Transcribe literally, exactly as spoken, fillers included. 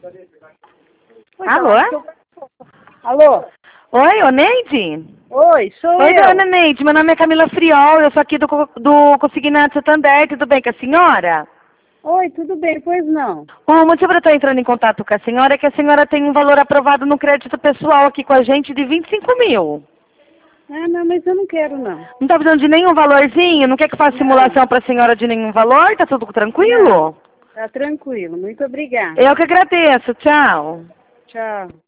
Alô? Alô? Oi, ô Neide? Oi, sou Oi, eu. dona Neide, meu nome é Camila Friol, eu sou aqui do, co- do Consignato Santander, tudo bem com a senhora? Oi, tudo bem, pois não? O motivo de eu estar entrando em contato com a senhora é que a senhora tem um valor aprovado no crédito pessoal aqui com a gente de vinte e cinco mil. Ah, não, mas eu não quero, não. Não está precisando de nenhum valorzinho? Não quer que eu faça Não. simulação para a senhora de nenhum valor? Tá tudo tranquilo? Não, tá tranquilo, muito obrigada. Eu que agradeço, tchau. Tchau.